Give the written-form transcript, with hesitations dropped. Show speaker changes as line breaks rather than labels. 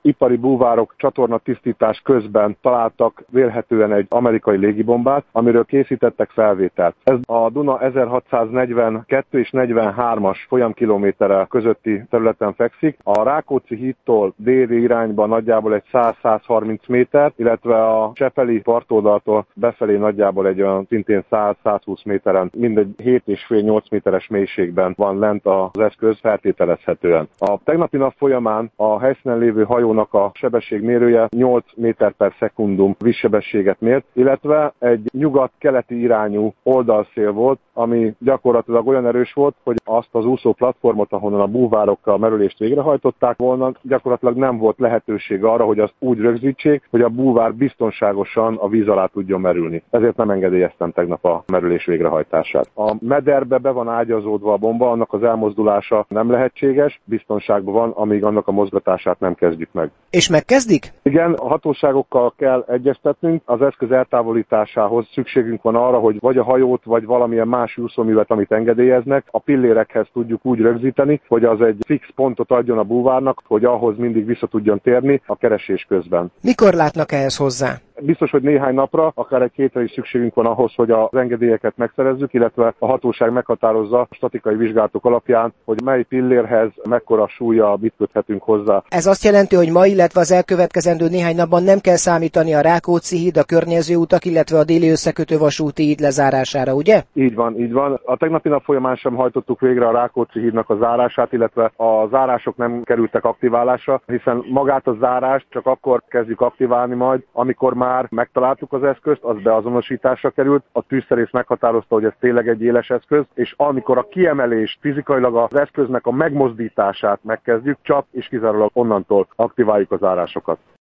ipari búvárok csatornatisztítás közben találtak vélhetően egy amerikai légibombát, amiről készítettek felvételt. Ez a Duna 1642 és 43-as folyamkilométerre közötti területen fekszik. A Rákóczi hídtól déli irányba nagyjából egy 100-130 méter, illetve a csepeli partoldaltól befelé nagyjából egy olyan szintén 100-120 méteren, mindegy 7,5-8 méteres mélységben van lent az eszköz feltételezhetően. A tegnapi nap folyamán a helyszínen lévő hajónak a sebességmérője 8 méter per szekundum vízsebességet mért, illetve egy nyugat-keleti irányú oldalszél volt, ami gyakorlatilag olyan erős volt, hogy azt az úszó platformot, ahonnan a búvárokkal a merülést végrehajtották volna, gyakorlatilag nem volt lehetőség arra, hogy azt úgy rögzítsék, hogy a búvár biztonságosan a víz alá tudjon merülni. Ezért nem engedélyeztem tegnap a merülés végrehajtását. A mederbe be van ágyazódva a bomba, annak az elmozdulása nem lehetséges, biztonságban van, amíg annak a mozgatását nem kezdjük meg.
És megkezdik?
Igen, a hatóságokkal kell egyeztetnünk, az eszköz eltávolításához szükségünk van arra, hogy vagy a hajót, vagy valamilyen más úszóművet, amit engedélyeznek, a pillérekhez tudjuk úgy rögzíteni, hogy az egy fix pontot adjon a búvárnak, hogy ahhoz mindig vissza tudjon térni a keresés közben.
Mikor látnak ehhez hozzá?
Biztos, hogy néhány napra, akár egy hétre is szükségünk van ahhoz, hogy az engedélyeket megszerezzük, illetve a hatóság meghatározza a statikai vizsgálatok alapján, hogy mely pillérhez mekkora súlya, mit köthetünk hozzá.
Ez azt jelenti, hogy ma, illetve az elkövetkezendő néhány napban nem kell számítani a Rákóczi híd, a környező utak, illetve a déli összekötő vasúti híd lezárására, ugye?
Így van, így van. A tegnapi nap folyamán sem hajtottuk végre a Rákóczi hídnak a zárását, illetve a zárások nem kerültek aktiválásra, hiszen magát a zárást csak akkor kezdjük aktiválni majd, amikor már megtaláltuk az eszközt, az beazonosításra került, a tűzszerész meghatározta, hogy ez tényleg egy éles eszköz, és amikor a kiemelést, fizikailag az eszköznek a megmozdítását megkezdjük, csak és kizárólag onnantól aktiváljuk az zárásokat.